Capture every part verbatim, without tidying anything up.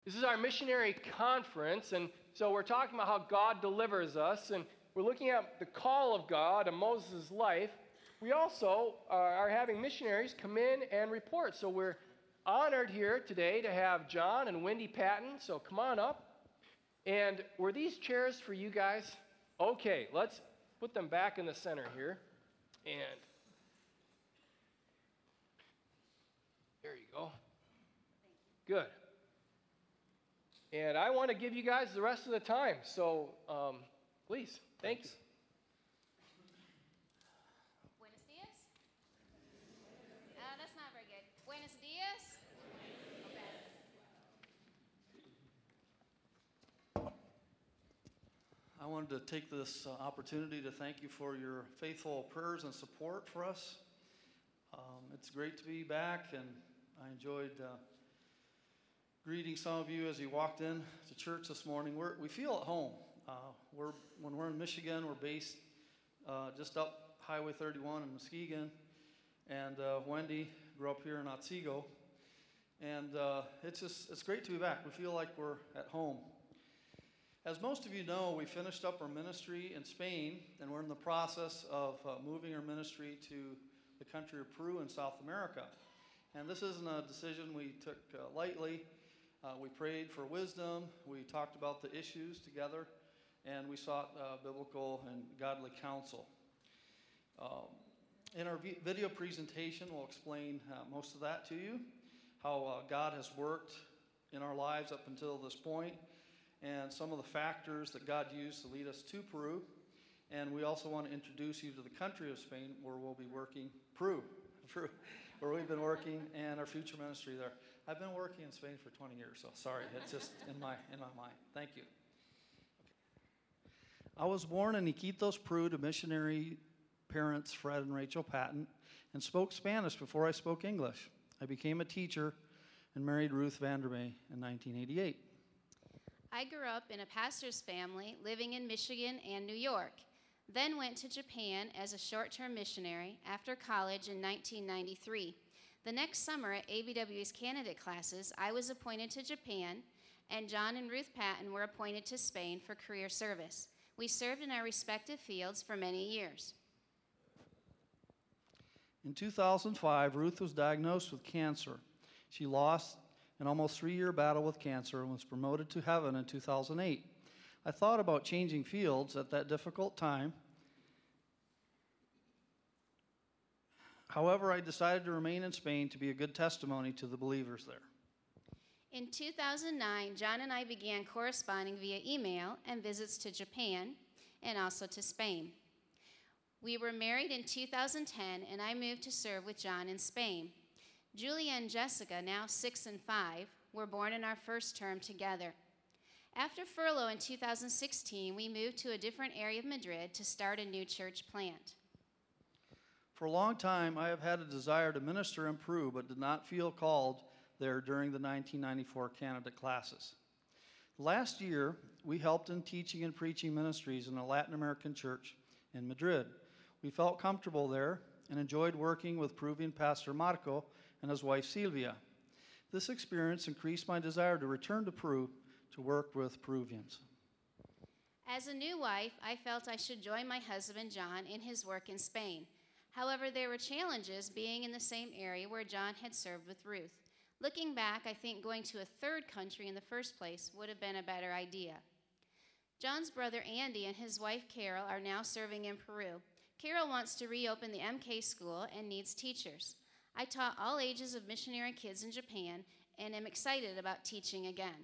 This is our missionary conference, and so we're talking about how God delivers us, and we're looking at the call of God in Moses' life. We also uh, are having missionaries come in and report. So we're honored here today to have John and Wendy Patton. So come on up. And were these chairs for you guys? Okay, let's put them back in the center here. And there you go. Good. And I want to give you guys the rest of the time. So um, please, thanks. Buenos dias. Uh, that's not very good. Buenos dias. Okay. I wanted to take this uh, opportunity to thank you for your faithful prayers and support for us. Um, it's great to be back, and I enjoyed uh, greeting some of you as you walked in to church this morning. We're, we feel at home. Uh, we're when we're in Michigan, we're based uh, just up Highway thirty-one in Muskegon, and uh, Wendy grew up here in Otsego, and uh, it's just it's great to be back. We feel like we're at home. As most of you know, we finished up our ministry in Spain, and we're in the process of uh, moving our ministry to the country of Peru in South America. And this isn't a decision we took uh, lightly. Uh, we prayed for wisdom, we talked about the issues together, and we sought uh, biblical and godly counsel. Um, in our v- video presentation, we'll explain uh, most of that to you, how uh, God has worked in our lives up until this point, and some of the factors that God used to lead us to Peru. And we also want to introduce you to the country of Spain, where we'll be working, Peru, Peru, where we've been working, and our future ministry there. I've been working in Spain for twenty years, so sorry, it's just in my in my mind. Thank you. Okay. I was born in Iquitos, Peru, to missionary parents Fred and Rachel Patton, and spoke Spanish before I spoke English. I became a teacher and married Ruth Vandermeer in nineteen eighty-eight. I grew up in a pastor's family living in Michigan and New York, then went to Japan as a short-term missionary after college in nineteen ninety-three. The next summer at A B W's candidate classes, I was appointed to Japan, and John and Ruth Patton were appointed to Spain for career service. We served in our respective fields for many years. In two thousand five, Ruth was diagnosed with cancer. She lost an almost three-year battle with cancer and was promoted to heaven in two thousand eight. I thought about changing fields at that difficult time. However, I decided to remain in Spain to be a good testimony to the believers there. In two thousand nine, John and I began corresponding via email and visits to Japan and also to Spain. We were married in two thousand ten, and I moved to serve with John in Spain. Julia and Jessica, now six and five, were born in our first term together. After furlough in two thousand sixteen, we moved to a different area of Madrid to start a new church plant. For a long time, I have had a desire to minister in Peru, but did not feel called there during the nineteen ninety-four candidate classes. Last year, we helped in teaching and preaching ministries in a Latin American church in Madrid. We felt comfortable there and enjoyed working with Peruvian pastor Marco and his wife Silvia. This experience increased my desire to return to Peru to work with Peruvians. As a new wife, I felt I should join my husband John in his work in Spain. However, there were challenges being in the same area where John had served with Ruth. Looking back, I think going to a third country in the first place would have been a better idea. John's brother Andy and his wife Carol are now serving in Peru. Carol wants to reopen the M K school and needs teachers. I taught all ages of missionary kids in Japan and am excited about teaching again.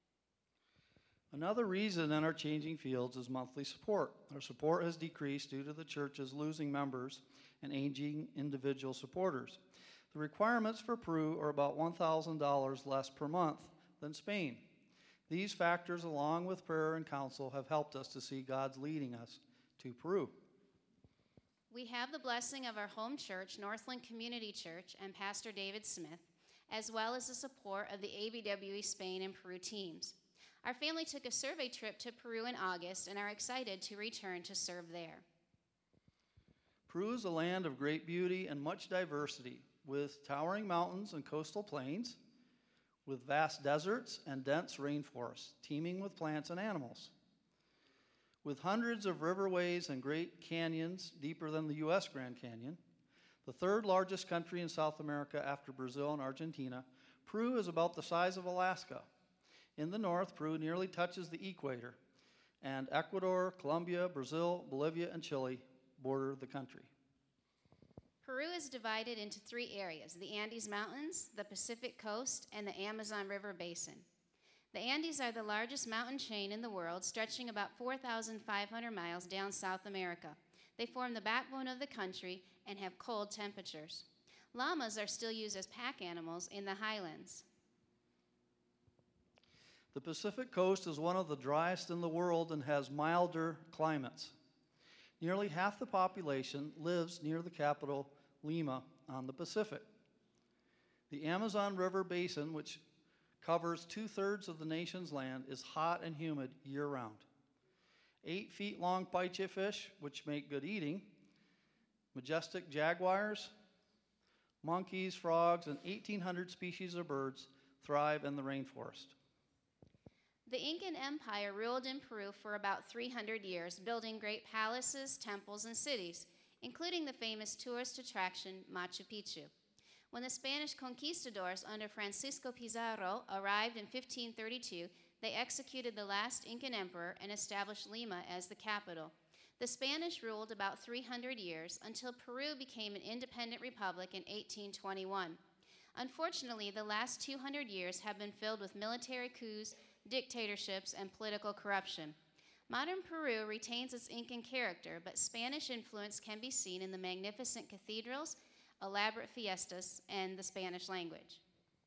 Another reason in our changing fields is monthly support. Our support has decreased due to the churches losing members and aging individual supporters. The requirements for Peru are about one thousand dollars less per month than Spain. These factors, along with prayer and counsel, have helped us to see God's leading us to Peru. We have the blessing of our home church, Northland Community Church, and Pastor David Smith, as well as the support of the A B W E Spain and Peru teams. Our family took a survey trip to Peru in August and are excited to return to serve there. Peru is a land of great beauty and much diversity, with towering mountains and coastal plains. with vast deserts and dense rainforests teeming with plants and animals. With hundreds of riverways and great canyons deeper than the U S Grand Canyon, the third largest country in South America after Brazil and Argentina, Peru is about the size of Alaska. In the north, Peru nearly touches the equator, and Ecuador, Colombia, Brazil, Bolivia, and Chile border the country. Peru is divided into three areas: the Andes Mountains, the Pacific Coast, and the Amazon River Basin. The Andes are the largest mountain chain in the world, stretching about four thousand five hundred miles down South America. They form the backbone of the country and have cold temperatures. Llamas are still used as pack animals in the highlands. The Pacific Coast is one of the driest in the world and has milder climates. Nearly half the population lives near the capital, Lima, on the Pacific. The Amazon River Basin, which covers two-thirds of the nation's land, is hot and humid year-round. Eight feet long paiche fish, which make good eating, majestic jaguars, monkeys, frogs, and eighteen hundred species of birds thrive in the rainforest. The Incan Empire ruled in Peru for about three hundred years, building great palaces, temples, and cities, including the famous tourist attraction Machu Picchu. When the Spanish conquistadors under Francisco Pizarro arrived in fifteen thirty-two, they executed the last Incan emperor and established Lima as the capital. The Spanish ruled about three hundred years until Peru became an independent republic in eighteen twenty-one. Unfortunately, the last two hundred years have been filled with military coups, dictatorships, and political corruption. Modern Peru retains its Incan character, but Spanish influence can be seen in the magnificent cathedrals, elaborate fiestas, and the Spanish language.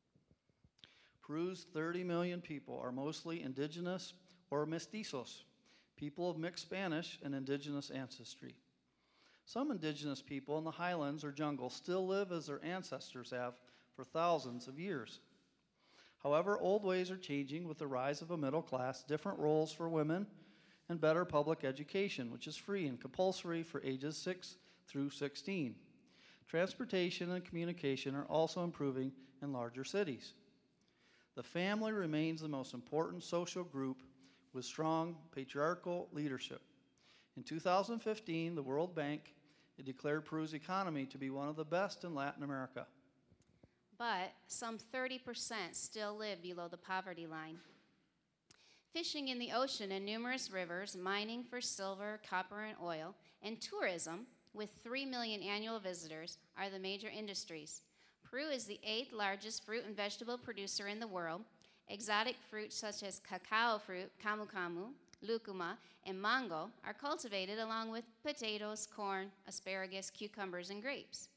Peru's thirty million people are mostly indigenous or mestizos, people of mixed Spanish and indigenous ancestry. Some indigenous people in the highlands or jungle still live as their ancestors have for thousands of years. However, old ways are changing with the rise of a middle class, different roles for women, and better public education, which is free and compulsory for ages six through sixteen. Transportation and communication are also improving in larger cities. The family remains the most important social group with strong patriarchal leadership. In two thousand fifteen, the World Bank declared Peru's economy to be one of the best in Latin America. But some thirty percent still live below the poverty line. Fishing in the ocean and numerous rivers, mining for silver, copper, and oil, and tourism, with three million annual visitors, are the major industries. Peru is the eighth largest fruit and vegetable producer in the world. Exotic fruits such as cacao fruit, camu camu, lucuma, and mango are cultivated along with potatoes, corn, asparagus, cucumbers, and grapes.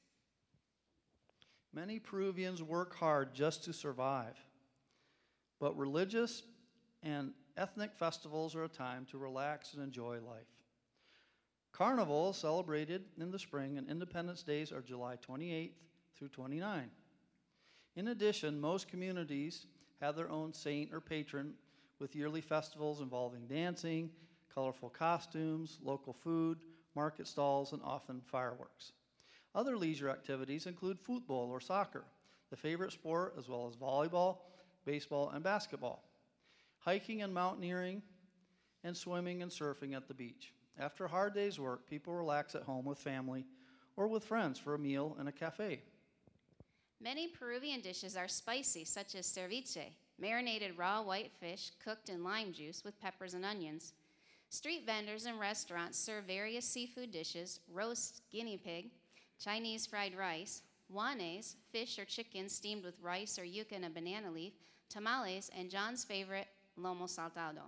Many Peruvians work hard just to survive, but religious and ethnic festivals are a time to relax and enjoy life. Carnival is celebrated in the spring, and Independence Days are July twenty-eighth through twenty-ninth. In addition, most communities have their own saint or patron with yearly festivals involving dancing, colorful costumes, local food, market stalls, and often fireworks. Other leisure activities include football or soccer, the favorite sport, as well as volleyball, baseball, and basketball, hiking and mountaineering, and swimming and surfing at the beach. After a hard day's work, people relax at home with family or with friends for a meal in a cafe. Many Peruvian dishes are spicy, such as ceviche, marinated raw white fish cooked in lime juice with peppers and onions. Street vendors and restaurants serve various seafood dishes: roast guinea pig, Chinese fried rice, juanes, fish or chicken steamed with rice or yuca and a banana leaf, tamales, and John's favorite, lomo saltado.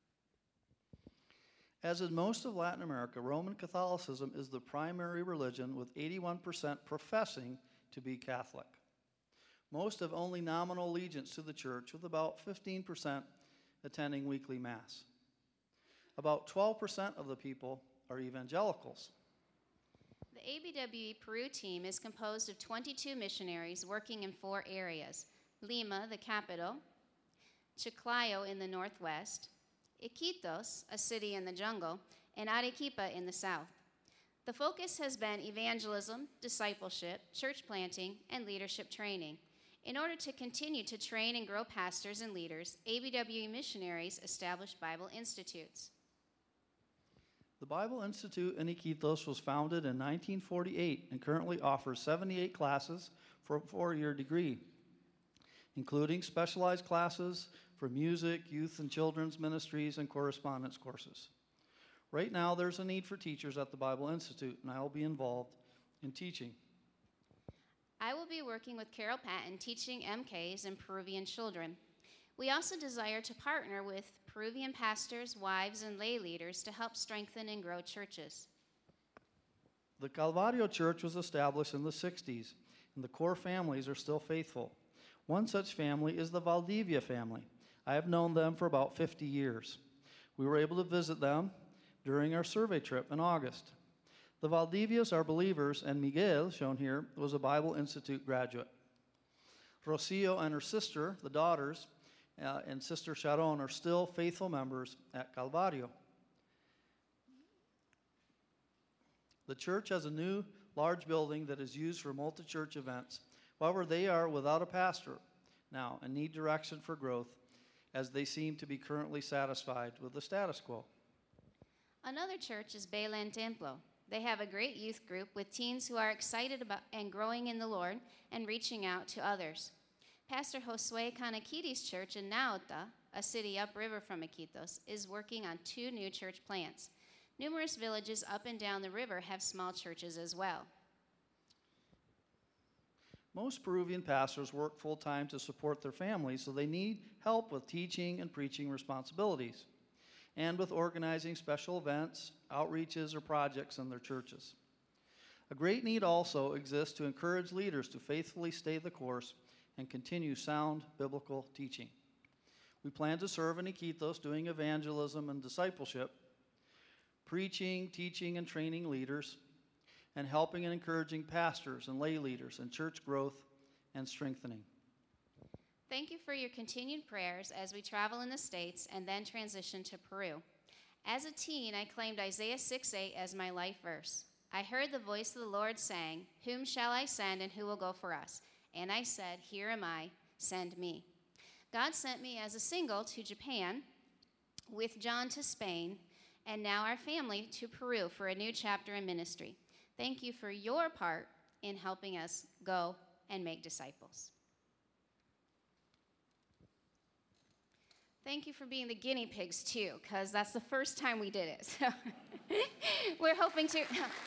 As in most of Latin America, Roman Catholicism is the primary religion, with eighty-one percent professing to be Catholic. Most have only nominal allegiance to the church, with about fifteen percent attending weekly Mass. About twelve percent of the people are evangelicals. The A B W E Peru team is composed of twenty-two missionaries working in four areas: Lima, the capital; Chiclayo in the northwest; Iquitos, a city in the jungle; and Arequipa in the south. The focus has been evangelism, discipleship, church planting, and leadership training. In order to continue to train and grow pastors and leaders, A B W missionaries established Bible institutes. The Bible Institute in Iquitos was founded in nineteen forty-eight and currently offers seventy-eight classes for a four-year degree, including specialized classes for music, youth and children's ministries, and correspondence courses. Right now, there's a need for teachers at the Bible Institute, and I will be involved in teaching. I will be working with Carol Patton teaching M Ks and Peruvian children. We also desire to partner with Peruvian pastors, wives, and lay leaders to help strengthen and grow churches. The Calvario Church was established in the sixties, and the core families are still faithful. One such family is the Valdivia family. I have known them for about fifty years. We were able to visit them during our survey trip in August. The Valdivias are believers, and Miguel, shown here, was a Bible Institute graduate. Rocio and her sister, the daughters, uh, and Sister Sharon are still faithful members at Calvario. The church has a new large building that is used for multi-church events. However, they are without a pastor now and need direction for growth, as they seem to be currently satisfied with the status quo. Another church is Belen Templo. They have a great youth group with teens who are excited about and growing in the Lord and reaching out to others. Pastor Josue Canaquides Church in Nauta, a city upriver from Iquitos, is working on two new church plants. Numerous villages up and down the river have small churches as well. Most Peruvian pastors work full-time to support their families, so they need help with teaching and preaching responsibilities, and with organizing special events, outreaches, or projects in their churches. A great need also exists to encourage leaders to faithfully stay the course and continue sound biblical teaching. We plan to serve in Iquitos doing evangelism and discipleship, preaching, teaching, and training leaders, and helping and encouraging pastors and lay leaders in church growth and strengthening. Thank you for your continued prayers as we travel in the States and then transition to Peru. As a teen, I claimed Isaiah six eight as my life verse. I heard the voice of the Lord saying, "Whom shall I send and who will go for us?" And I said, "Here am I, send me." God sent me as a single to Japan, with John to Spain, and now our family to Peru for a new chapter in ministry. Thank you for your part in helping us go and make disciples. Thank you for being the guinea pigs, too, because that's the first time we did it. So we're hoping to...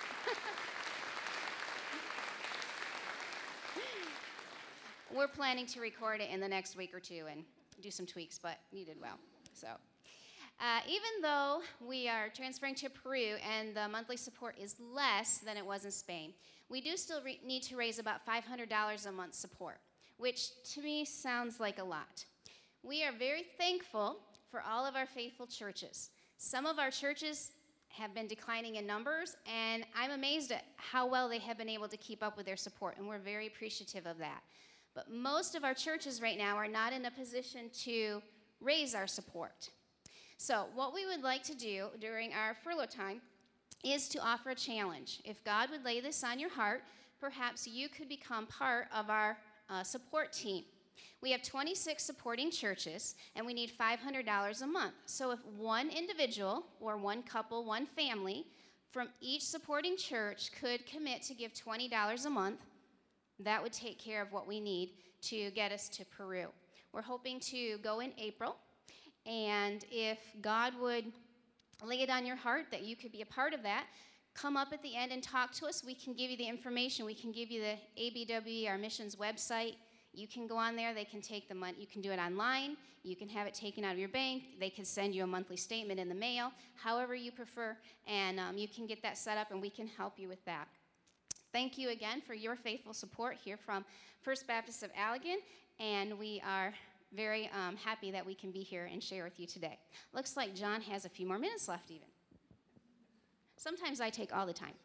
We're planning to record it in the next week or two and do some tweaks, but you did well. So, uh, even though we are transferring to Peru and the monthly support is less than it was in Spain, we do still re- need to raise about five hundred dollars a month support, which to me sounds like a lot. We are very thankful for all of our faithful churches. Some of our churches have been declining in numbers, and I'm amazed at how well they have been able to keep up with their support, and we're very appreciative of that. But most of our churches right now are not in a position to raise our support. So what we would like to do during our furlough time is to offer a challenge. If God would lay this on your heart, perhaps you could become part of our uh, support team. We have twenty-six supporting churches, and we need five hundred dollars a month. So if one individual or one couple, one family from each supporting church could commit to give twenty dollars a month, that would take care of what we need to get us to Peru. We're hoping to go in April, and if God would lay it on your heart that you could be a part of that, come up at the end and talk to us. We can give you the information. We can give you the A B W, our missions website. You can go on there. They can take the money. You can do it online. You can have it taken out of your bank. They can send you a monthly statement in the mail, however you prefer, and um, you can get that set up, and we can help you with that. Thank you again for your faithful support here from First Baptist of Allegan, and we are very um, happy that we can be here and share with you today. Looks like John has a few more minutes left even. Sometimes I take all the time.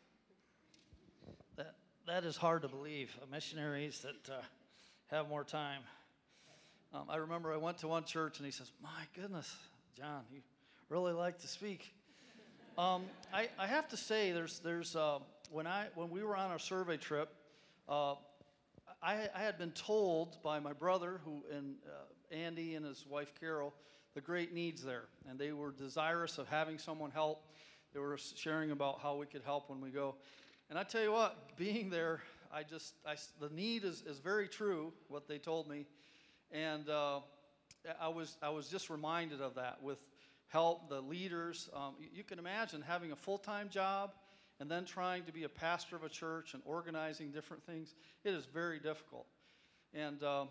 That, that is hard to believe, uh, missionaries that uh, have more time. Um, I remember I went to one church, and he says, "My goodness, John, you really like to speak." Um, I, I have to say, there's, there's uh, when I when we were on our survey trip, uh, I, I had been told by my brother, who and uh, Andy and his wife Carol, the great needs there, and they were desirous of having someone help. They were sharing about how we could help when we go. And I tell you what, being there, I just, I, the need is, is very true, what they told me. And uh, I was I was just reminded of that with help, the leaders. Um, you, you can imagine having a full-time job and then trying to be a pastor of a church and organizing different things. It is very difficult. And um,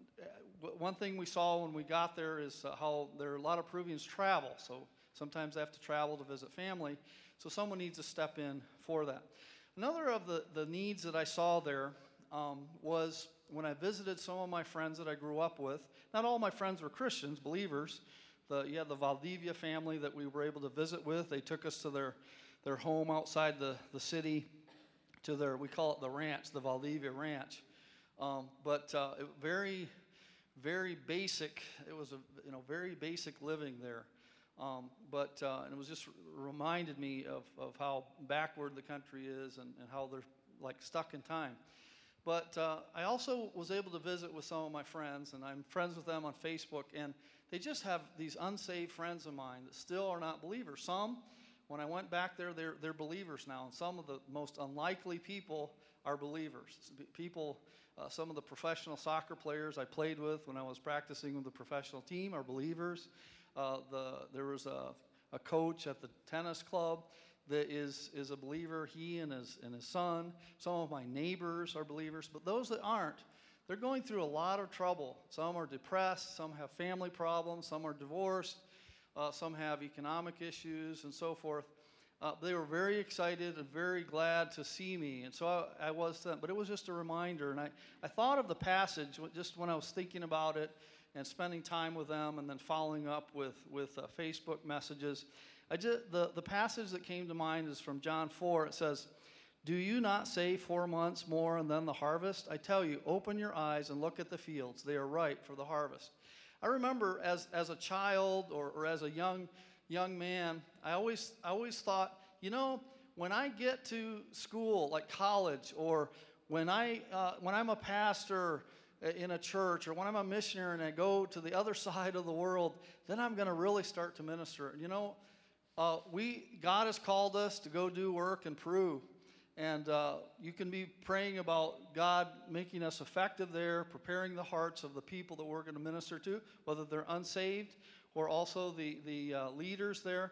one thing we saw when we got there is uh, how there are a lot of Peruvians travel. So sometimes they have to travel to visit family. So someone needs to step in for that. Another of the, the needs that I saw there um, was when I visited some of my friends that I grew up with. Not all my friends were Christians, believers. The, you had the Valdivia family that we were able to visit with. They took us to their, their home outside the, the city, to their, we call it the ranch, the Valdivia Ranch. Um, but uh, it, very, very basic. It was a you know very basic living there. Um, but uh, and it was just reminded me of, of how backward the country is and, and how they're like stuck in time. But uh, I also was able to visit with some of my friends, and I'm friends with them on Facebook, and they just have these unsaved friends of mine that still are not believers. Some, when I went back there, they're, they're believers now, and some of the most unlikely people are believers. People, uh, some of the professional soccer players I played with when I was practicing with the professional team are believers. Uh, the, there was a, a coach at the tennis club that is, is a believer, he and his, and his son. Some of my neighbors are believers, but those that aren't, they're going through a lot of trouble. Some are depressed, some have family problems, some are divorced, uh, some have economic issues and so forth. Uh, they were very excited and very glad to see me, and so I, I was to them. But it was just a reminder, and I, I thought of the passage just when I was thinking about it and spending time with them and then following up with, with uh, Facebook messages. I just, the, the passage that came to mind is from John four. It says, "Do you not say four months more and then the harvest? I tell you, open your eyes and look at the fields. They are ripe for the harvest." I remember as, as a child or, or as a young young man, I always I always thought, you know, when I get to school, like college, or when I uh, when I'm a pastor in a church, or when I'm a missionary and I go to the other side of the world, then I'm going to really start to minister. You know, uh, we God has called us to go do work in Peru, and uh, you can be praying about God making us effective there, preparing the hearts of the people that we're going to minister to, whether they're unsaved or also the, the uh, leaders there.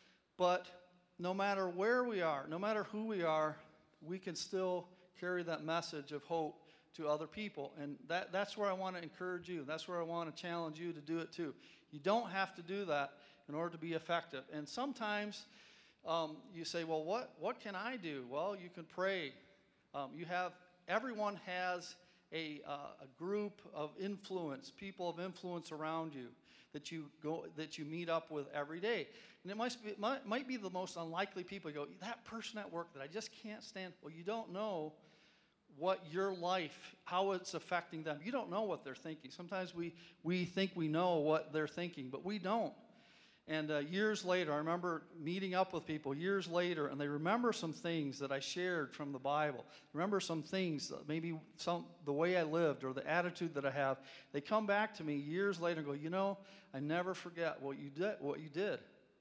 But no matter where we are, no matter who we are, we can still carry that message of hope to other people. And that, that's where I want to encourage you. That's where I want to challenge you to do it too. You don't have to do that in order to be effective. And sometimes um, you say, well, what, what can I do? Well, you can pray. Um, you have, everyone has a, uh, a group of influence, people of influence around you that you go that you meet up with every day. And it might be, might, might be the most unlikely people. You go, that person at work that I just can't stand. Well, you don't know what your life, how it's affecting them. You don't know what they're thinking. Sometimes we, we think we know what they're thinking, but we don't. And uh, years later, I remember meeting up with people years later, and they remember some things that I shared from the Bible. Remember some things, maybe some the way I lived or the attitude that I have. They come back to me years later and go, you know, I never forget what you did. What you did.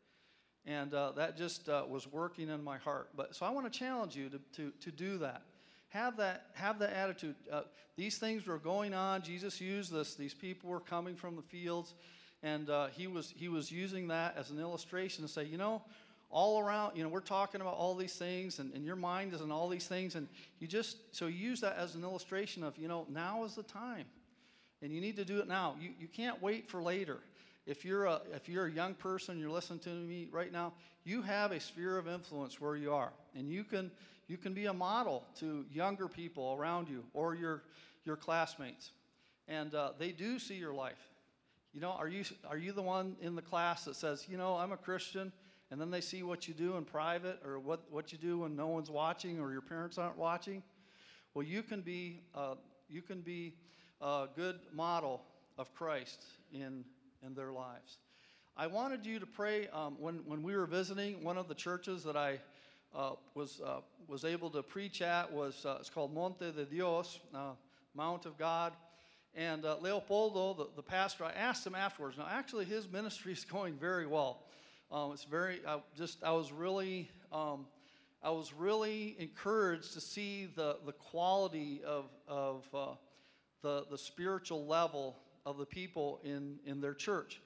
And uh, that just uh, was working in my heart. But so I want to challenge you to to to do that. Have that have that attitude. Uh, these things were going on. Jesus used this. These people were coming from the fields. And uh, he was he was using that as an illustration to say, you know, all around, you know, we're talking about all these things, and, and your mind is in all these things, and you just, so you use that as an illustration of, you know, now is the time, and you need to do it now. You you can't wait for later. If you're a if you're a young person, you're listening to me right now, you have a sphere of influence where you are, and you can you can be a model to younger people around you or your your classmates, and uh, they do see your life. You know, are you are you the one in the class that says, you know, I'm a Christian, and then they see what you do in private or what, what you do when no one's watching or your parents aren't watching? Well, you can be uh, you can be a good model of Christ in in their lives. I wanted you to pray um, when when we were visiting one of the churches that I uh, was uh, was able to preach at was uh, it's called Monte de Dios, uh, Mount of God. And uh, Leopoldo, the, the pastor, I asked him afterwards. Now, actually, his ministry is going very well. Um, it's very, I just, I was really, um, I was really encouraged to see the, the quality of, of uh, the, the spiritual level of the people in, in their church.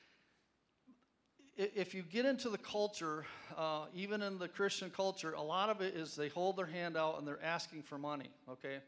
If you get into the culture, uh, even in the Christian culture, a lot of it is they hold their hand out and they're asking for money, okay?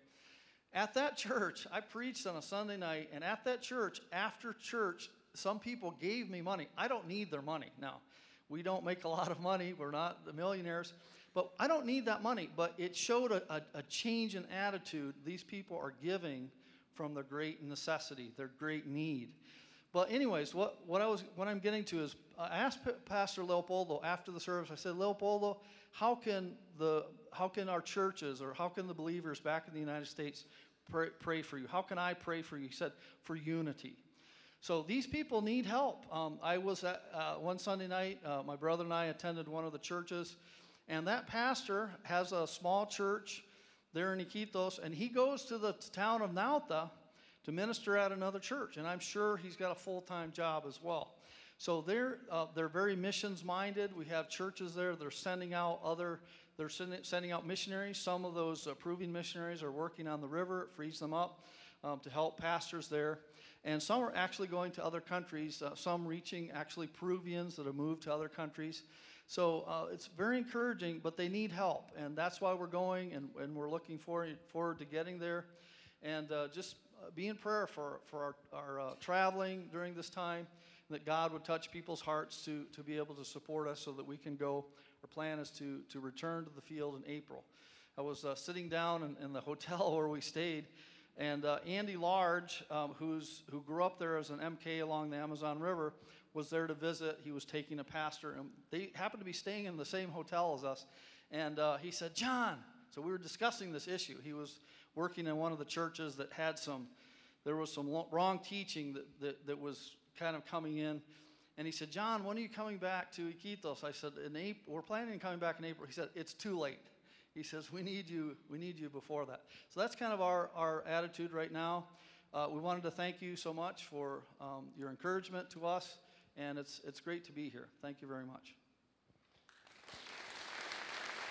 At that church, I preached on a Sunday night, and at that church, after church, some people gave me money. I don't need their money. Now, we don't make a lot of money. We're not the millionaires. But I don't need that money. But it showed a, a, a change in attitude. These people are giving from their great necessity, their great need. But anyways, what, what, I was, what I'm getting to is, I asked P- Pastor Leopoldo after the service, I said, Leopoldo, how can, the, how can our churches or how can the believers back in the United States pray, pray for you? How can I pray for you? He said, for unity. So these people need help. Um, I was at uh, one Sunday night, uh, my brother and I attended one of the churches, and that pastor has a small church there in Iquitos, and he goes to the town of Nauta to minister at another church, and I'm sure he's got a full-time job as well. So they're uh, they're very missions-minded. We have churches there. They're sending out other. They're sending, sending out missionaries. Some of those uh, proving missionaries are working on the river. It frees them up um, to help pastors there. And some are actually going to other countries. Uh, some reaching actually Peruvians that have moved to other countries. So uh, it's very encouraging, but they need help, and that's why we're going, and, and we're looking forward forward to getting there, and uh, just. Uh, be in prayer for, for our, our uh, traveling during this time, that God would touch people's hearts to, to be able to support us so that we can go. Our plan is to, to return to the field in April. I was uh, sitting down in, in the hotel where we stayed, and uh, Andy Large, um, who's, who grew up there as an M K along the Amazon River, was there to visit. He was taking a pastor, and they happened to be staying in the same hotel as us. And uh, he said, John, so we were discussing this issue. He was working in one of the churches that had some, there was some wrong teaching that, that, that was kind of coming in. And he said, John, when are you coming back to Iquitos? I said, in April, we're planning on coming back in April. He said, it's too late. He says, we need you, we need you before that. So that's kind of our, our attitude right now. Uh, we wanted to thank you so much for um, your encouragement to us, and it's, it's great to be here. Thank you very much.